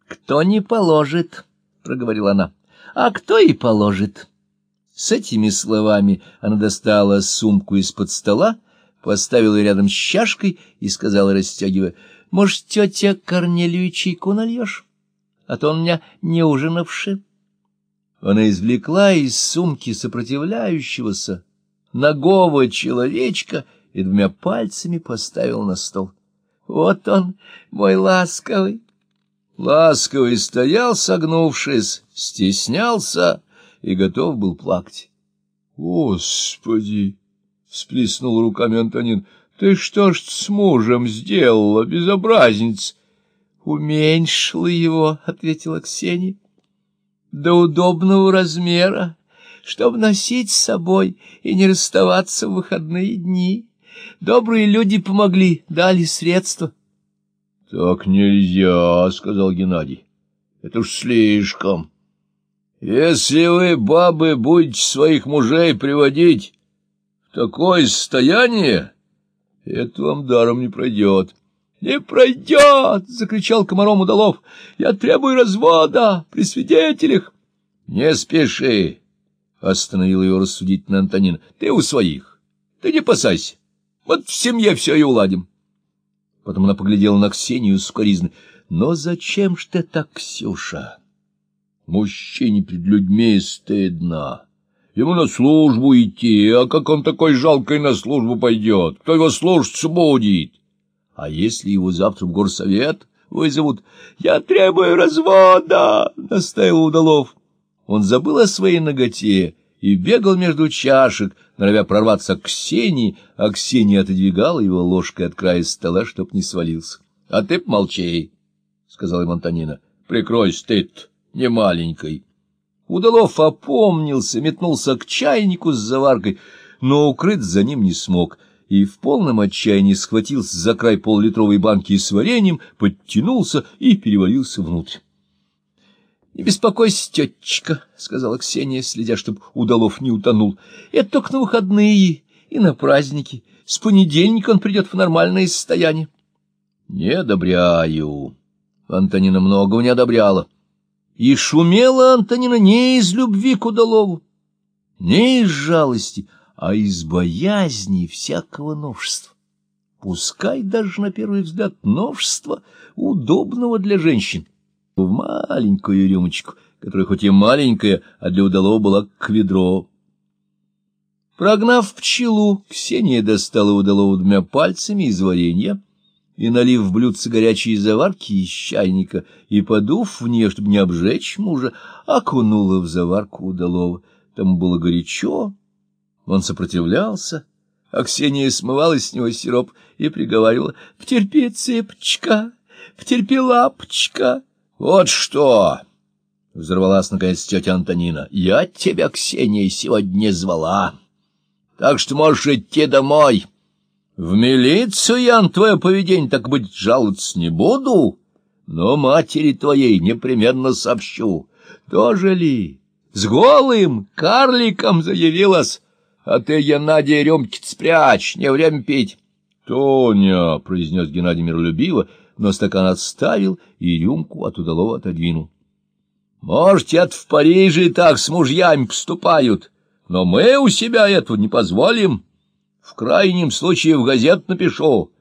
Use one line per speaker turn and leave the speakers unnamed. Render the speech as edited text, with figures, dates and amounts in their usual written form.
Кто не положит, — проговорила она, — а кто и положит. С этими словами она достала сумку из-под стола, поставила рядом с чашкой и сказала, расстегивая: — Может, тетя Корнелию чайку нальешь? А то он у меня не ужинавший. Она извлекла из сумки сопротивляющегося нагого человечка и двумя пальцами поставила на стол. — Вот он, мой ласковый. Ласковый стоял, согнувшись, стеснялся и готов был плакать. — Господи! — всплеснул руками Антонин. — Ты что ж с мужем сделала, безобразница? — Уменьшила его, — ответила Ксения, — до удобного размера, чтобы носить с собой и не расставаться в выходные дни. Добрые люди помогли, дали средства. — Так нельзя, — сказал Геннадий. — Это уж слишком. Если вы, бабы, будете своих мужей приводить в такое состояние, это вам даром не пройдет. — Не пройдет! — закричал комаром Удалов. — Я требую развода при свидетелях. — Не спеши! — остановил его рассудительно Антонин. — Ты у своих. Ты не опасайся. Вот в семье все и уладим. Потом она поглядела на Ксению сукоризной. — Но зачем ж ты так, Ксюша? Мужчине перед людьми стыдно. Ему на службу идти, а как он такой жалкой на службу пойдет? Кто его слушаться будет? А если его завтра в горсовет вызовут? — Я требую развода! — настаивал Удалов. Он забыл о своей наготе и бегал между чашек, норовя прорваться к Ксении, а Ксения отодвигала его ложкой от края стола, чтоб не свалился. — А ты помолчи, — сказал им Антонина. — Прикрой стыд, не маленькой. Удалов опомнился, метнулся к чайнику с заваркой, но укрыть за ним не смог, и в полном отчаянии схватился за край поллитровой банки с вареньем, подтянулся и перевалился внутрь. — Не беспокойся, тетечка, — сказала Ксения, следя, чтоб Удалов не утонул. — Это только на выходные и на праздники. С понедельника он придет в нормальное состояние. — Не одобряю. Антонина многого не одобряла. И шумела Антонина не из любви к Удалову, не из жалости, а из боязни всякого новшества. Пускай даже на первый взгляд новшества, удобного для женщин, в маленькую рюмочку, которая хоть и маленькая, а для Удалова была к ведро. Прогнав пчелу, Ксения достала Удалову двумя пальцами из варенья и, налив в блюдце горячей заварки из чайника и подув в нее, чтобы не обжечь мужа, окунула в заварку Удалова. Тому было горячо, он сопротивлялся, а Ксения смывала с него сироп и приговаривала: — Потерпи, цыпочка, потерпи, лапочка. — Вот что! — взорвалась наконец тетя Антонина. — Я тебя, Ксения, сегодня звала, так что можешь идти домой. В милицию я на твое поведение, так быть, жаловаться не буду, но матери твоей непременно сообщу. Тоже ли с голым карликом заявилась? А ты, Геннадий, рюмки спрячь, не время пить. — Тоня, — произнес Геннадий миролюбиво, но стакан отставил и рюмку от Удалова отодвинул. — Может, это в Париже и так с мужьями поступают, но мы у себя этого не позволим. В крайнем случае в газет напишу.